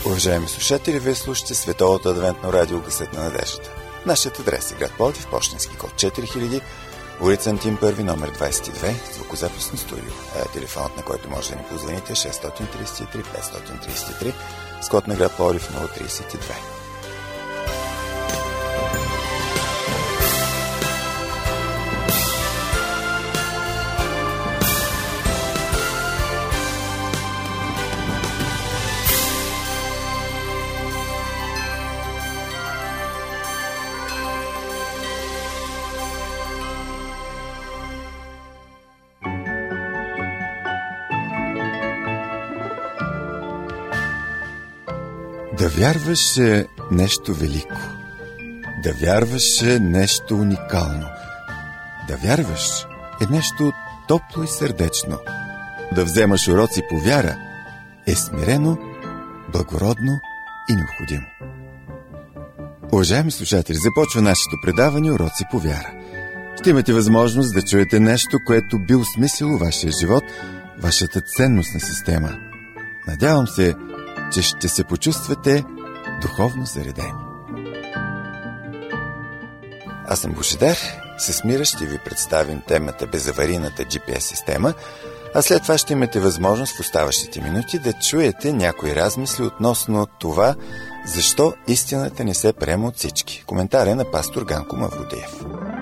Уважаеми слушатели, вие слушате Световното адвентно радио Гласът на надеждата. Нашият адрес е град Пловдив, пощенски код 4000, улица Антим Първи, номер 22, звукозаписно студио. Телефонът, на който може да ни позвоните, е 633 533, с код на град Пловдив 032. Да вярваш е нещо велико. Да вярваш е нещо уникално. Да вярваш е нещо топло и сърдечно. Да вземаш уроци по вяра е смирено, благородно и необходимо. Уважаеми слушатели, започва нашето предаване Уроци по вяра. Ще имате възможност да чуете нещо, което би осмислило вашия живот, вашата ценностна система. Надявам се, че ще се почувствате духовно заредени. Аз съм Божидар. С Мира ще ви представим темата безаварийната GPS система, а след това ще имате възможност в оставащите минути да чуете някои размисли относно това, защо истината не се приема от всички. Коментар е на пастор Ганко Мавродиев.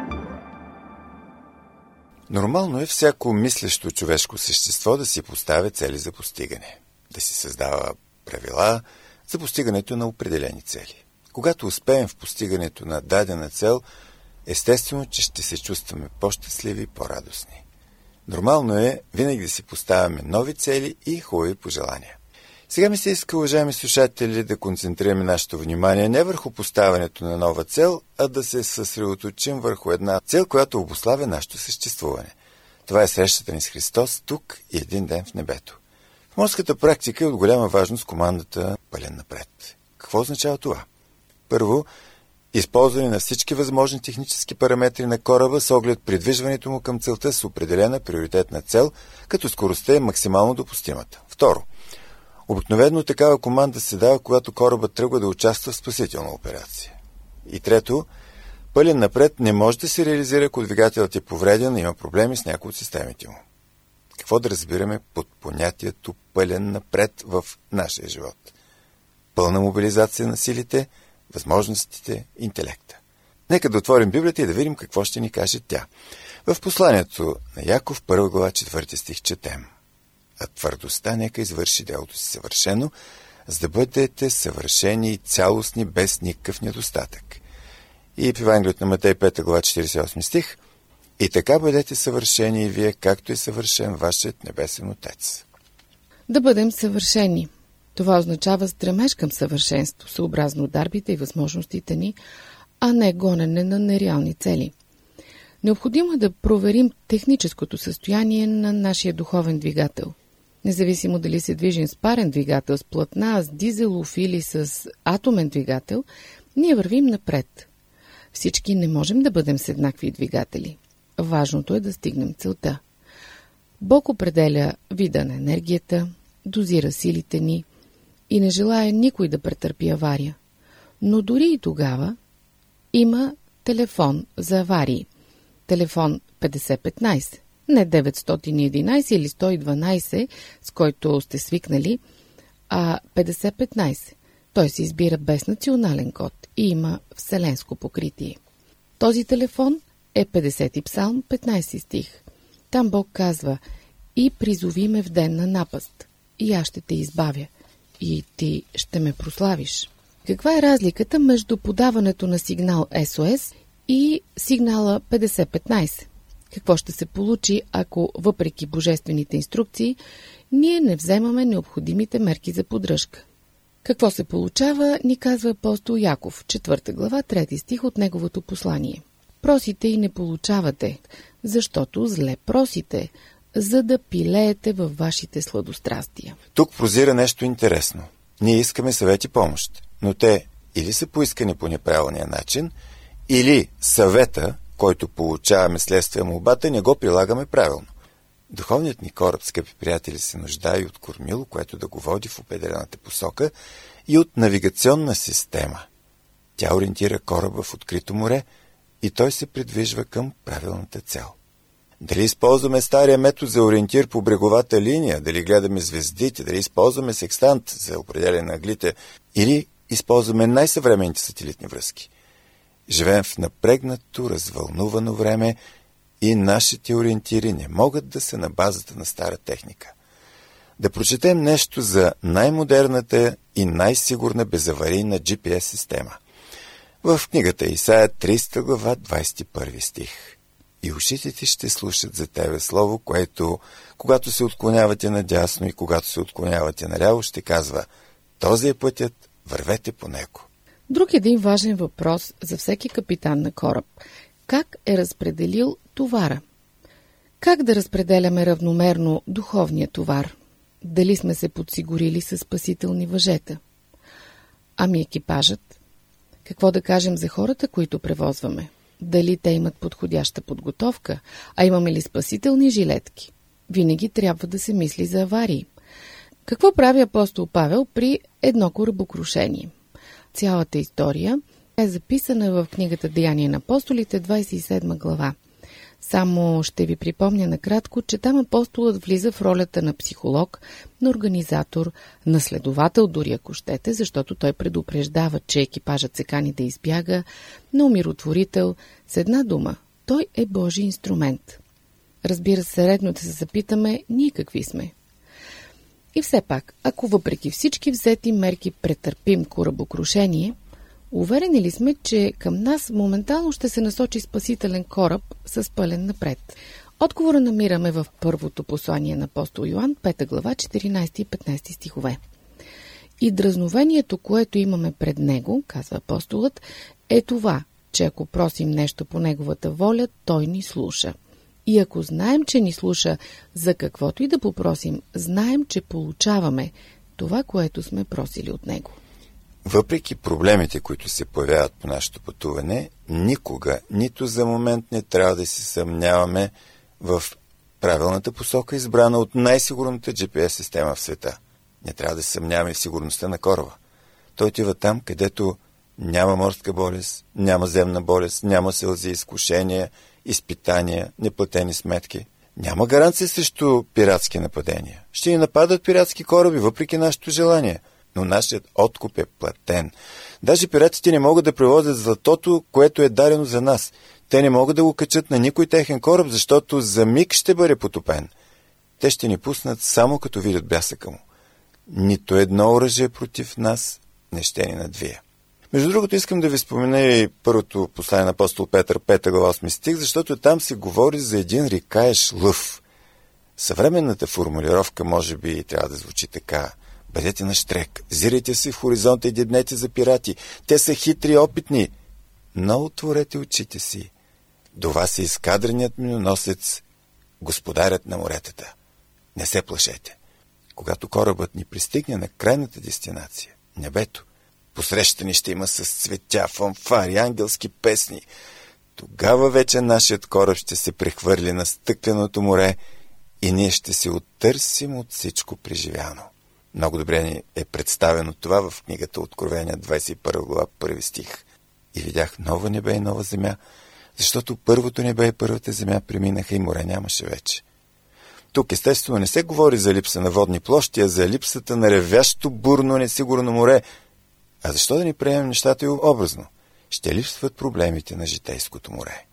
Нормално е всяко мислещо човешко същество да си поставя цели за постигане, да си създава правила за постигането на определени цели. Когато успеем в постигането на дадена цел, естествено, че ще се чувстваме по-щастливи и по-радостни. Нормално е винаги да си поставяме нови цели и хубави пожелания. Сега ми се иска, уважаеми слушатели, да концентрираме нашето внимание не върху поставянето на нова цел, а да се съсредоточим върху една цел, която обуславя нашето съществуване. Това е срещата ни с Христос тук и един ден в небето. В морската практика е от голяма важност командата «Пълен напред». Какво означава това? Първо, използване на всички възможни технически параметри на кораба с оглед придвижването му към целта с определена приоритетна цел, като скоростта е максимално допустимата. Второ, обикновено такава команда се дава, когато корабът тръгва да участва в спасителна операция. И трето, пълен напред не може да се реализира, ако двигателът е повреден и има проблеми с някои от системите му. Какво да разбираме под понятието пълен напред в нашия живот? Пълна мобилизация на силите, възможностите, интелекта. Нека да отворим Библията и да видим какво ще ни каже тя. В посланието на Яков, 1 глава, 4 стих четем: а твърдостта нека извърши делото си съвършено, за да бъдете съвършени и цялостни, без никакъв недостатък. И в Евангелието на Матей, 5 глава, 48 стих: и така бъдете съвършени и вие, както е съвършен вашият небесен Отец. Да бъдем съвършени. Това означава стремеж към съвършенство, съобразно дарбите и възможностите ни, а не гонене на нереални цели. Необходимо е да проверим техническото състояние на нашия духовен двигател. Независимо дали се движим с парен двигател, с платна, с дизелов или с атомен двигател, ние вървим напред. Всички не можем да бъдем с еднакви двигатели. Важното е да стигнем целта. Бог определя вида на енергията, дозира силите ни и не желая никой да претърпи авария. Но дори и тогава има телефон за аварии. Телефон 5015, не 911 или 112, с който сте свикнали, а 5015. Той се избира без национален код и има вселенско покритие. Този телефон е 50 псалм, 15 стих. Там Бог казва: и призови ме в ден на напаст, и аз ще те избавя, и ти ще ме прославиш. Каква е разликата между подаването на сигнал SOS и сигнала 5015? Какво ще се получи, ако въпреки божествените инструкции ние не вземаме необходимите мерки за поддръжка? Какво се получава, ни казва апостол Яков, 4 глава, 3 стих от неговото послание. Просите и не получавате, защото зле просите, за да пилеете във вашите сладострастия. Тук прозира нещо интересно. Ние искаме съвет и помощ, но те или са поискани по неправилния начин, или съвета, който получаваме следствие молбата, не го прилагаме правилно. Духовният ни кораб, скъпи приятели, се нуждае от кормило, което да го води в определената посока, и от навигационна система. Тя ориентира кораба в открито море и той се придвижва към правилната цел. Дали използваме стария метод за ориентир по бреговата линия, дали гледаме звездите, дали използваме секстант за определяне на ъглите или използваме най-съвременните сателитни връзки. Живеем в напрегнато, развълнувано време и нашите ориентири не могат да са на базата на стара техника. Да прочетем нещо за най-модерната и най-сигурна безаварийна GPS система. В книгата Исаия 30 глава 21 стих. И ушите ти ще слушат за тебе слово, което, когато се отклонявате надясно и когато се отклонявате наляво, ще казва: този е пътят, вървете по него. Друг един важен въпрос за всеки капитан на кораб. Как е разпределил товара? Как да разпределяме равномерно духовния товар? Дали сме се подсигурили с спасителни въжета? Ами екипажът? Какво да кажем за хората, които превозваме? Дали те имат подходяща подготовка? А имаме ли спасителни жилетки? Винаги трябва да се мисли за аварии. Какво прави апостол Павел при едно корабокрушение? Цялата история е записана в книгата Деяния на апостолите, 27 глава. Само ще ви припомня накратко, че там апостолът влиза в ролята на психолог, на организатор, на следовател, дори ако щете, защото той предупреждава, че екипажът се кани да избяга, на умиротворител. С една дума, той е Божий инструмент. Разбира се, редно да се запитаме, ние какви сме. И все пак, ако въпреки всички взети мерки претърпим корабокрушение, уверени ли сме, че към нас моментално ще се насочи спасителен кораб с пълен напред? Отговора намираме в първото послание на апостол Йоан, 5 глава, 14 и 15 стихове. И дразновението, което имаме пред него, казва апостолът, е това, че ако просим нещо по неговата воля, той ни слуша. И ако знаем, че ни слуша, за каквото и да попросим, знаем, че получаваме това, което сме просили от него. Въпреки проблемите, които се появяват по нашето пътуване, никога, нито за момент не трябва да се съмняваме в правилната посока, избрана от най-сигурната GPS система в света. Не трябва да се съмняваме в сигурността на кораба. Той отива там, където няма морска болест, няма земна болест, няма сълзи, изкушения, изпитания, неплатени сметки. Няма гаранция срещу пиратски нападения. Ще ни нападат пиратски кораби, въпреки нашето желание. Но нашият откуп е платен. Даже пиратите не могат да превозят златото, което е дарено за нас. Те не могат да го качат на никой техен кораб, защото за миг ще бъде потопен. Те ще ни пуснат само като видят бясъка му. Нито едно оръжие против нас не ще ни надвие. Между другото, искам да ви спомена и първото послание на апостол Петър, 5 глава 8 стих, защото там се говори за един рикаеш лъв. Съвременната формулировка може би трябва да звучи така: бъдете на щрек, зирайте се в хоризонта и дебнете за пирати. Те са хитри, опитни. Но отворете очите си. До вас е изкадреният миноносец, господарят на моретата. Не се плашете. Когато корабът ни пристигне на крайната дестинация, небето, посрещани ще има с цветя, фанфари, ангелски песни. Тогава вече нашият кораб ще се прехвърли на стъкленото море и ние ще се оттърсим от всичко преживяно. Много добре ни е представено това в книгата Откровения, 21 глава, 1 стих. И видях нова небе и нова земя, защото първото небе и първата земя преминаха и море нямаше вече. Тук естествено не се говори за липса на водни площи, а за липсата на ревящо, бурно, несигурно море. А защо да ни приемем нещата и образно? Ще липсват проблемите на житейското море.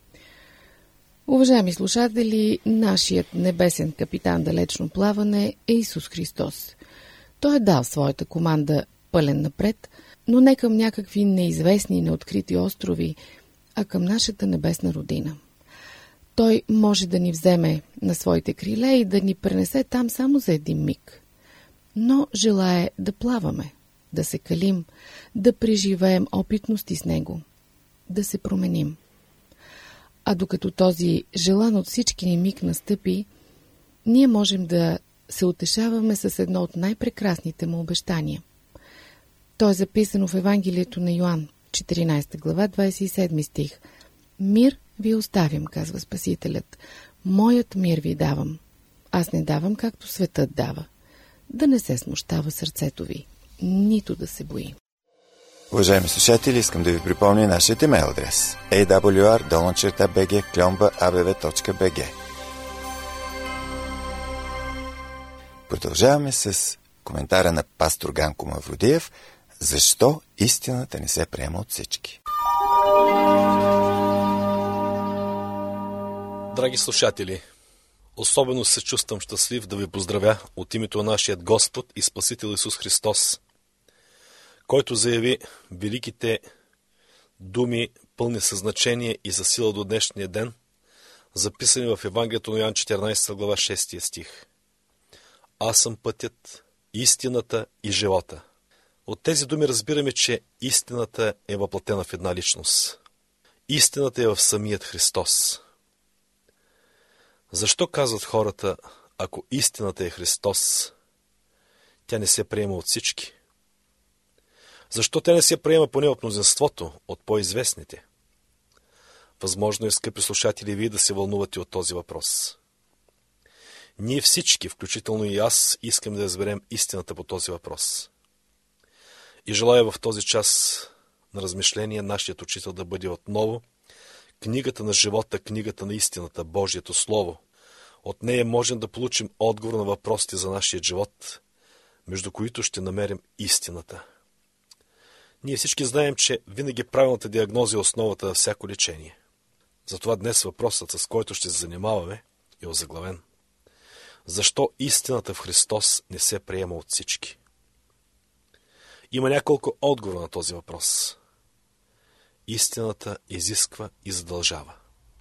Уважаеми слушатели, нашият небесен капитан далечно плаване е Исус Христос. Той е дал своята команда пълен напред, но не към някакви неизвестни и неоткрити острови, а към нашата небесна родина. Той може да ни вземе на своите криле и да ни пренесе там само за един миг. Но желае да плаваме, да се калим, да преживеем опитности с него, да се променим. А докато този желан от всички ни миг настъпи, ние можем да се утешаваме с едно от най-прекрасните му обещания. То е записано в Евангелието на Йоан, 14 глава, 27 стих. Мир ви оставям, казва Спасителят. Моят мир ви давам. Аз не давам както светът дава. Да не се смущава сърцето ви, нито да се бои. Уважаеми слушатели, искам да ви припомня нашия имейл адрес awr@bg.abv.bg. Продължаваме с коментара на пастор Ганко Мавродиев «Защо истината не се приема от всички». Драги слушатели, особено се чувствам щастлив да ви поздравя от името на нашият Господ и Спасител Исус Христос, който заяви великите думи, пълни със значение и със сила до днешния ден, записани в Евангелието на Йоан 14 глава 6 стих. Аз съм пътят, истината и живота. От тези думи разбираме, че истината е въплатена в една личност. Истината е в самият Христос. Защо казват хората, ако истината е Христос, тя не се приема от всички? Защо тя не се приема поне от мнозинството, от по-известните? Възможно е, скъпи слушатели, вие да се вълнувате от този въпрос. Ние всички, включително и аз, искам да разберем истината по този въпрос. И желая в този час на размишление нашият учител да бъде отново книгата на живота, книгата на истината, Божието Слово. От нея можем да получим отговор на въпросите за нашия живот, между които ще намерим истината. Ние всички знаем, че винаги правилната диагноза е основата на всяко лечение. Затова днес въпросът, с който ще се занимаваме, е озаглавен. Защо истината в Христос не се приема от всички? Има няколко отговора на този въпрос. Истината изисква и задължава.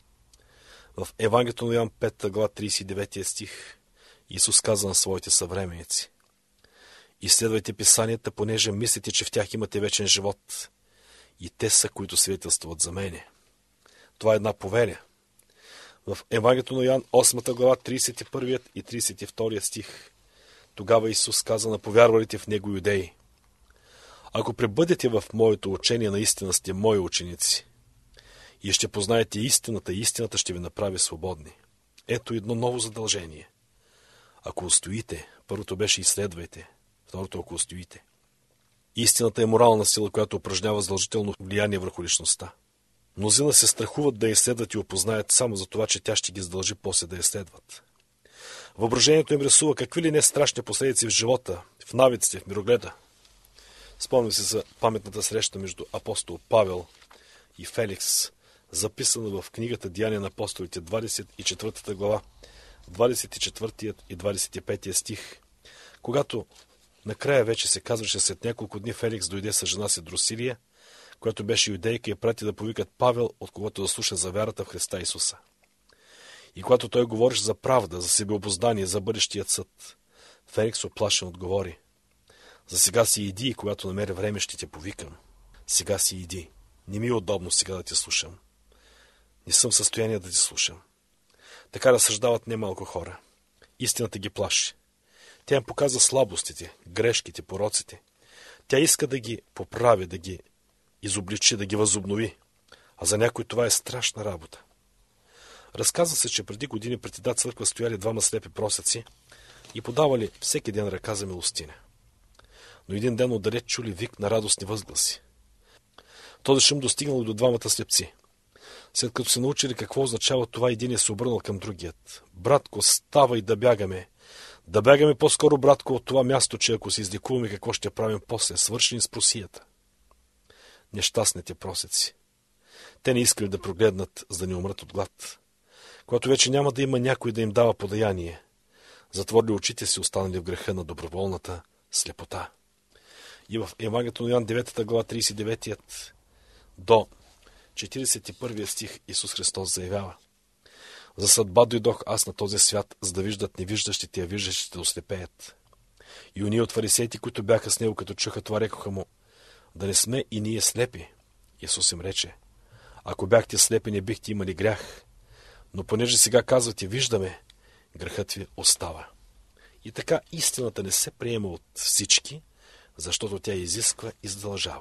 В Евангелието на Йоан 5 глава 39 стих Исус каза на своите съвременници: изследвайте писанията, понеже мислите, че в тях имате вечен живот, и те са, които свидетелстват за мене. Това е една повеля. В Евангелието на Йоан 8 глава 31 и 32 стих тогава Исус каза на повярвалите в Него юдеи: ако пребъдете в моето учение, наистина сте мои ученици и ще познаете истината, и истината ще ви направи свободни. Ето едно ново задължение. Ако устоите, първото беше изследвайте, второто ако устоите. Истината е морална сила, която упражнява задължително влияние върху личността. Мнозина се страхуват да я изследват и опознаят само за това, че тя ще ги задължи после да я следват. Въображението им рисува какви ли не страшни последици в живота, в навиците, в мирогледа. Спомням се за паметната среща между апостол Павел и Феликс, записана в книгата Деяния на апостолите, 24 глава, 24 и 25 стих, когато накрая вече се казваше, след няколко дни Феликс дойде с жена си Друсилия, която беше юдейка, и прати да повикат Павел, от когото да слуша за вярата в Христа Исуса. И когато той говореше за правда, за себеобоздание, за бъдещият съд, Феликс оплашен отговори: за сега си иди, и когато намеря време, ще те повикам. Сега си иди. Не ми е удобно сега да те слушам. Не съм в състояние да те слушам. Така разсъждават немалко хора. Истината ги плаши. Тя им показва слабостите, грешките, пороците. Тя иска да ги поправи, да ги изобличи, да ги възобнови. А за някой това е страшна работа. Разказва се, че преди години пред една църква стояли двама слепи просеци и подавали всеки ден ръка за милостиня. Но един ден отдалеч чули вик на радостни възгласи. Този шум достигнал до двамата слепци. След като се научили какво означава това, един се обърнал към другият: братко, ставай да бягаме. Да бягаме по-скоро, братко, от това място, че ако се излекуваме, какво ще правим после, свършени с просията. Нещастните просеци. Те не искали да прогледнат, за да не умрат от глад. Когато вече няма да има някой да им дава подаяние, затворили очите си, останали в греха на доброволната слепота. И в Евангелието на Йоан 9 глава 39 до 41 стих Исус Христос заявява: за съдба дойдох аз на този свят, за да виждат невиждащите, а виждащите да ослепеят. И уния от фарисеите, които бяха с него, като чуха това, рекоха му: да не сме и ние слепи. Исус им рече: ако бяхте слепи, не бихте имали грях, но понеже сега казвате виждаме, грехът ви остава. И така истината не се приема от всички, защото тя изисква и задължава.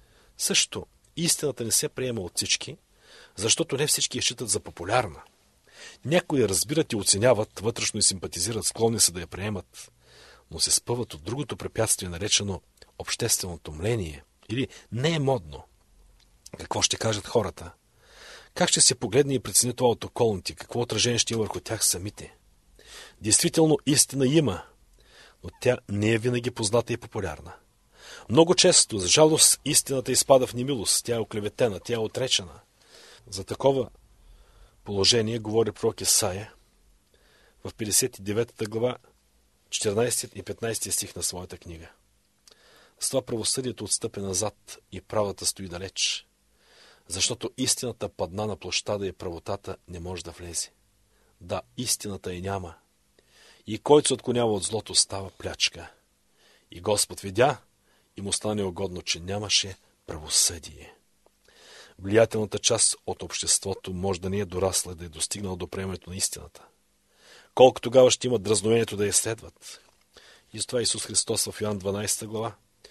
Също истината не се приема от всички, защото не всички я считат за популярна. Някои разбират и оценяват, вътрешно и симпатизират, склонни са да я приемат, но се спъват от другото препятствие, наречено общественото мнение, или не е модно. Какво ще кажат хората? Как ще се погледне и прецени това от околните? Какво отражение ще има върху тях самите? Действително истина има, но тя не е винаги позната и популярна. Много често, за жалост, истината изпада в немилост, тя е оклеветена, тя е отречена. За такова положение говори пророк Исаия в 59 глава, 14 и 15 стих на своята книга. С това правосъдието отстъпи назад и правдата стои далеч, защото истината падна на площада и правотата не може да влезе. Да, истината и няма. И който се отклонява от злото, става плячка. И Господ видя и му стане угодно, че нямаше правосъдие. Влиятелната част от обществото може да не е дорасла и да е достигнала до приемането на истината. Колко тогава ще имат дразновението да я следват? И затова Исус Христос в Йоан 12 глава,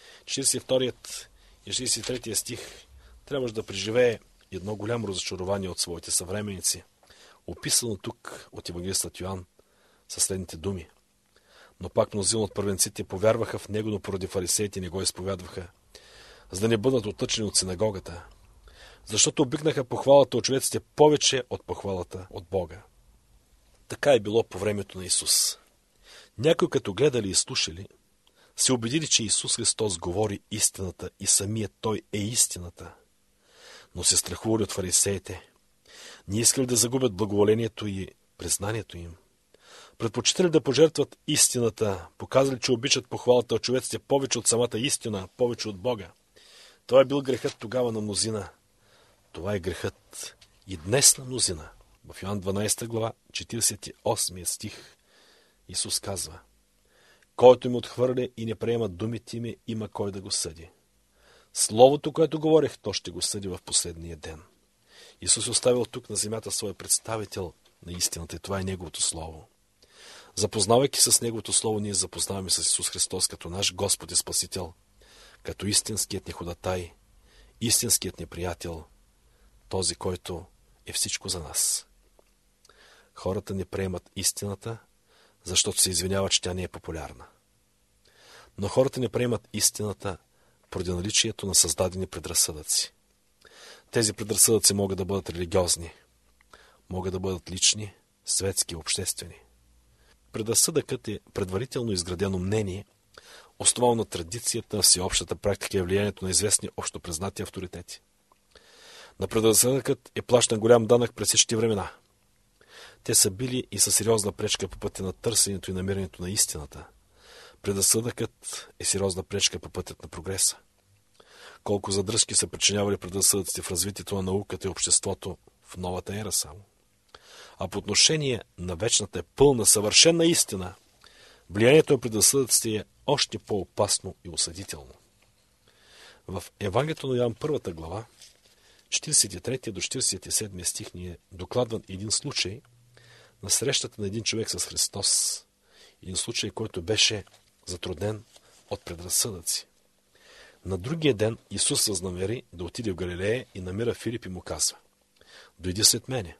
42 и 63 стих трябваше да преживее едно голямо разочарование от своите съвременици, описано тук от евангелистът Йоан със следните думи. Но пак мнозина от първенците повярваха в него, но поради фарисеите не го изповядваха, за да не бъдат оттъчени от синагогата, защото обикнаха похвалата от човеците повече от похвалата от Бога. Така е било по времето на Исус. Някои, като гледали и слушали, се убедили, че Исус Христос говори истината и самият Той е истината, но се страхували от фарисеите. Не искали да загубят благоволението и признанието им. Предпочитали да пожертват истината, показали, че обичат похвалата от човеците повече от самата истина, повече от Бога. Това е бил грехът тогава на мнозина. Това е грехът и днес на мнозина. В Йоан 12 глава, 48 стих, Исус казва: който ми отхвърля и не приема думите ми, има кой да го съди. Словото, което говорех, то ще го съди в последния ден. Исус е оставил тук на земята своя представител на истината и това е Неговото Слово. Запознавайки с Неговото Слово, ние запознаваме с Исус Христос като наш Господ и Спасител, като истинският ни ходатай, истинският ни приятел, този, който е всичко за нас. Хората не приемат истината, защото се извиняват, че тя не е популярна. Но хората не приемат истината поради наличието на създадени предразсъдъци. Тези предразсъдъци могат да бъдат религиозни, могат да бъдат лични, светски, обществени. Предразсъдъкът е предварително изградено мнение, основано на традицията, всеобщата практика и влиянието на известни общопризнати авторитети. На предразсъдъкът е плащан голям данък през всички времена. Те са били и са сериозна пречка по пътя на търсенето и намирането на истината. Предразсъдъкът е сериозна пречка по пътят на прогреса. Колко задръжки са причинявали предразсъдъците в развитието на науката и обществото в новата ера само. А по отношение на вечната пълна, съвършена истина, влиянието на предразсъдъците е още по-опасно и осъдително. В Евангелието на Йоан 1 глава, 43 до 47 стих ни е докладван един случай на срещата на един човек с Христос. Един случай, който беше затруднен от предразсъдъци. На другия ден Исус възнамери да отиде в Галилея и намира Филип и му казва: дойди след мене.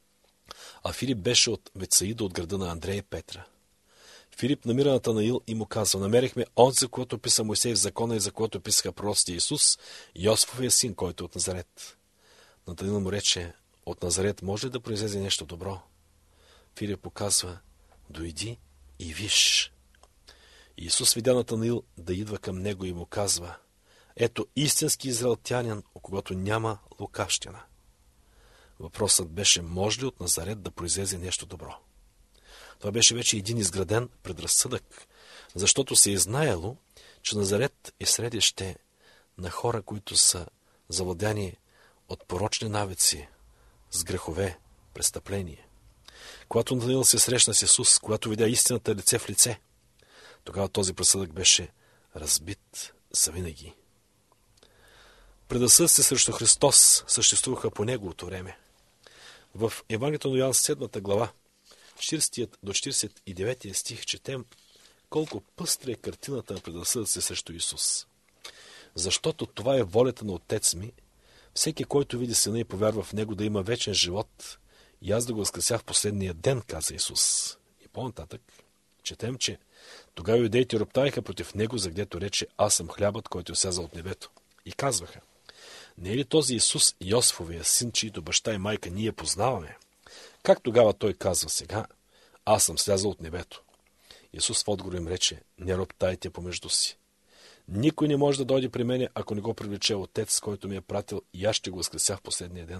А Филип беше от Вецаида, от града на Андрея и Петра. Филип намира Натанаил и му казва: намерихме онзи, за което писа Мойсей в закона и за което писаха пророците, Исус, Йосифовия син, който е от Назарет. Натанаил му рече: от Назарет може ли да произлезе нещо добро? Филип показва: дойди и виж. Исус видя Натанаил да идва към него и му казва: ето истински израелтянин, у когото няма лукавщина. Въпросът беше: може ли от Назарет да произлезе нещо добро? Това беше вече един изграден предразсъдък, защото се е знаело, че Назарет е средище на хора, които са завладяни от порочни навици, с грехове, престъпления. Когато Натанаил се срещна с Исус, когато видя истината лице в лице, тогава този предразсъдък беше разбит завинаги. Предразсъдъците срещу Христос съществуваха по Неговото време. В Евангелието на Йоан 7 глава, 40 до 49 стих четем колко пъстра е картината на предразсъдъците срещу Исус. Защото това е волята на Отец ми, всеки, който види Сина и повярва в Него, да има вечен живот И аз да го възкресях в последния ден, каза Исус. И по-нататък четем, че тогава юдеите роптаеха против него, за гдето рече: аз съм хлябът, който сляза от небето. И казваха: не е ли този Исус Йосифовия син, чието баща и майка ние познаваме? Как тогава той казва сега: аз съм слязал от небето? Исус в отговор им рече: не роптайте помежду си. Никой не може да дойде при мене, ако не го привлече Отец, който ми е пратил, и аз ще го възкреся в последния ден.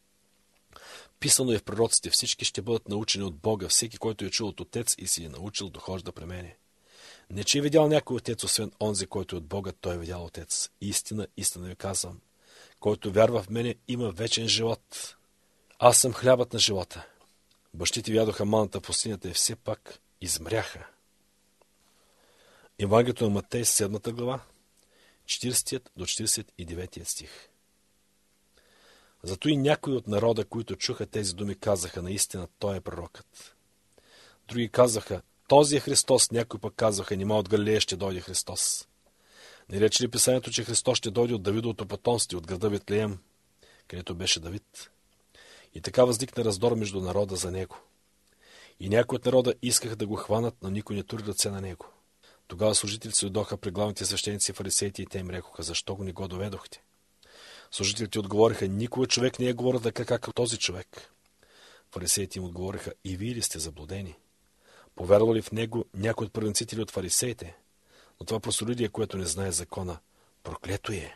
Писано е в пророците: всички ще бъдат научени от Бога, всеки, който е чул от Отец и си е научил, дохожда при мене. Не че е видял някой Отец, освен онзи, който е от Бога, той е видял Отец. Истина, истина ви казвам, който вярва в мене, има вечен живот. Аз съм хлябът на живота. Бащите ядоха маната в пустинята и все пак измряха. Евангелието на Матей, 7 глава, 40 до 49 стих. Зато и някои от народа, които чуха тези думи, казаха: наистина той е пророкът. Други казаха: този е Христос. Някои пък казаха: нима от Галилея ще дойде Христос. Не рече ли писанието, че Христос ще дойде от Давидовото потомство, от града Витлеем, където беше Давид? И така възникна раздор между народа за него. И някои от народа искаха да го хванат, но никой не тури ръце на него. Тогава служителите дойдоха при главните свещеници и фарисеите и те им рекоха: защо го не го доведохте? Служителите отговориха: никой човек не е говорил така, както този човек. Фарисеите им отговориха: и вие ли сте заблудени? Повярвал ли в него някой от първенците или от фарисеите? Но това простолюдие, което не знае закона, проклето е.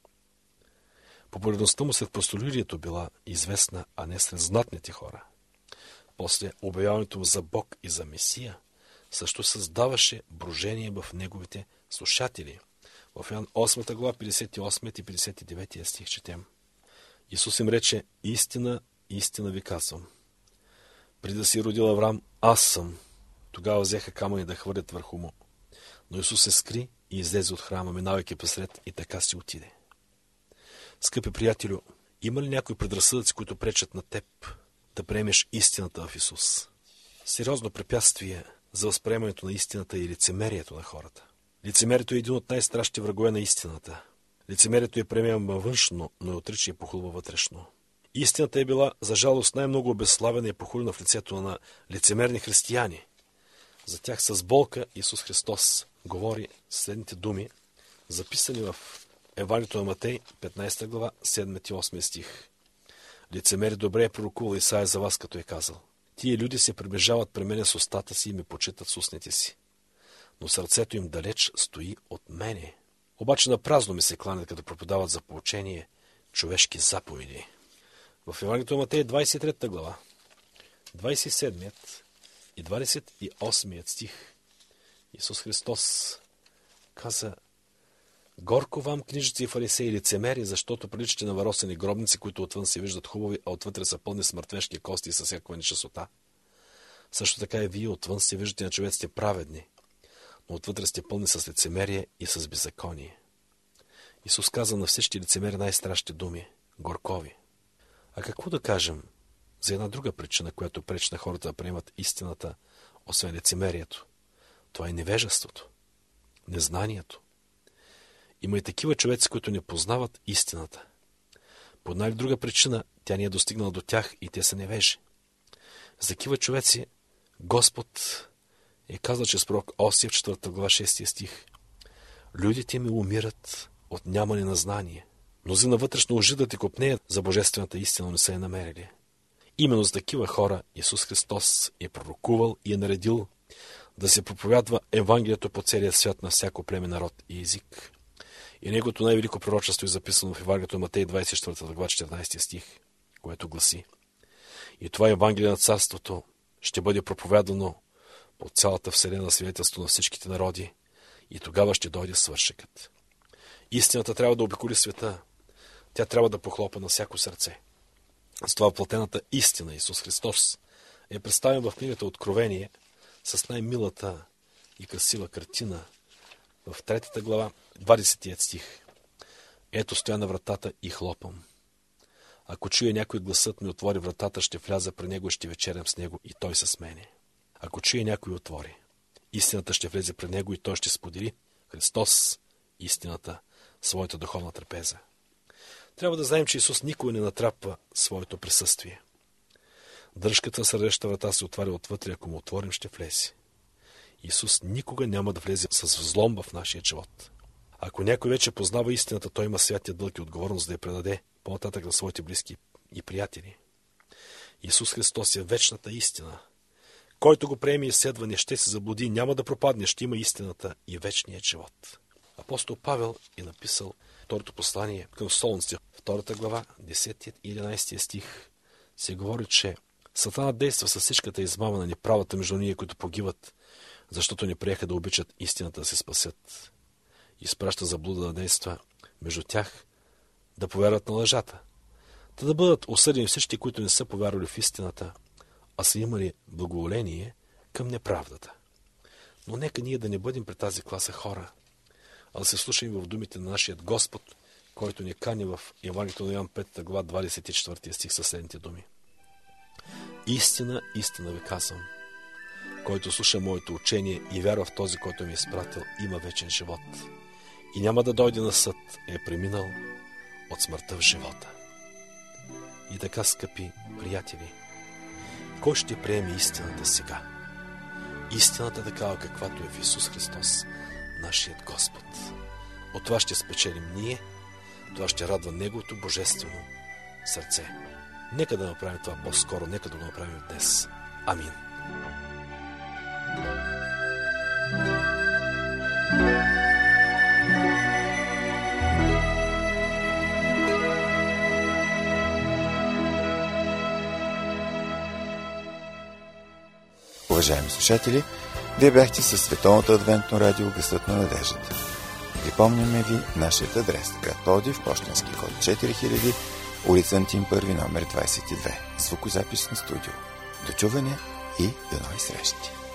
Популярността му след простолюдието била известна, а не сред знатните хора. После обявяването му за Бог и за Месия също създаваше брожение в неговите слушатели. В Йоан 8 глава, 58 и 59 стих четем: Исус им рече: истина, истина ви казвам, преди да си родил Авраам, аз съм. Тогава взеха камъни да хвърлят върху му. Но Исус се скри и излезе от храма, минавайки посред, и така си отиде. Скъпи приятелю, има ли някои предразсъдъци, които пречат на теб да приемеш истината в Исус? Сериозно препятствие за възприемането на истината и лицемерието на хората. Лицемерието е един от най-страшните врагове на истината. Лицемерието е премема външно, но и отрича и похулва вътрешно. Истината е била, за жалост, най-много обезславена и похулена в лицето на лицемерни християни. За тях с болка Исус Христос говори следните думи, записани в Евангелието на Матей, 15 глава, 7 и 8 стих. Лицемери добре е пророкувал Исаия за вас, като е казал: тия люди се приближават при мене с устата си и ме почитат с устните си, но сърцето им далеч стои от мене. Обаче на празно ми се кланят, като проповядват за поучение човешки заповеди. В Евангелието на Матей, 23 глава, 27 и 28 стих, Исус Христос каза: горко вам, книжници и фарисеи, лицемери, защото приличате на варосени гробници, които отвън се виждат хубави, а отвътре са пълни с мъртвешки кости и с всякаква нечистота. Също така и вие отвън се виждате на човеците праведни, но отвътре сте пълни с лицемерие и с беззаконие. Исус каза на всички лицемери най-страшните думи: горкови. А какво да кажем за една друга причина, която пречи на хората да приемат истината, освен лицемерието? Това е невежеството, незнанието. Има и такива човеци, които не познават истината. По една или друга причина тя не е достигнала до тях и те са невежи. За такива човеци Господ е казал чрез пророк Осия в 4 глава 6 стих: людите ми умират от нямане на знание. Мнозина вътрешно ожидат и копнеят за божествената истина, но не са я намерили. Именно за такива хора Исус Христос е пророкувал и е наредил да се проповядва Евангелието по целия свят на всяко племе, народ и език. И неговото най-велико пророчество е записано в Евангелието на Матей, 24 глава, 14 стих, което гласи: и това Евангелие на Царството ще бъде проповядано по цялата вселена, свидетелство на всичките народи, и тогава ще дойде свършекът. Истината трябва да обиколи света. Тя трябва да похлопа на всяко сърце. С това въплътената истина Исус Христос е представен в книгата Откровение с най-милата и красива картина в 3 глава, 20 стих. Ето стоя на вратата и хлопам. Ако чуя някой гласът ми, отвори вратата, ще вляза при него и ще вечерям с него и той с мене. Ако чуя някой отвори, истината ще влезе при него и той ще сподели Христос, истината, своята духовна трапеза. Трябва да знаем, че Исус никога не натрапва своето присъствие. Дръжката сърдечната врата се отваря отвътре, ако му отворим, ще влезе. Исус никога няма да влезе с взлом в нашия живот. Ако някой вече познава истината, той има святия дълг и отговорност да я предаде по-нататък на своите близки и приятели. Исус Христос е вечната истина. Който го приеме и изследва, не ще се заблуди, няма да пропадне, ще има истината и вечният живот. Апостол Павел е написал второто послание към Солунците, 2 глава, 10 и 11 стих. Се говори, че Сатана действа със всичката измама на неправата между ние, които погиват, защото не приеха да обичат истината да се спасят. Изпраща заблуда да действа между тях, да повярват на лъжата. Да бъдат осъдени всички, които не са повярвали в истината, а са имали благоволение към неправдата. Но нека ние да не бъдем при тази класа хора, а да се слушаем в думите на нашия Господ, който ни кани в Евангелието на Йоан 5 глава 24 стих със следните думи. Истина, истина ви казвам, който слуша моето учение и вярва в този, който ми е изпратил, има вечен живот. И няма да дойде на съд, е преминал от смъртта в живота. И така, скъпи приятели, кой ще приеме истината сега? Истината такава, каквато е в Исус Христос, нашият Господ. От това ще спечелим ние, това ще радва Неговото божествено сърце. Нека да направим това по-скоро, нека да го направим днес. Амин. Уважаеми слушатели, вие бяхте със Световното адвентно радио Гласът на надеждата. Припомняме ви нашият адрес: град Пловдив, пощенски код 4000, улица Антим 1, номер 22, звукозаписно студио. До чуване и до нови срещи!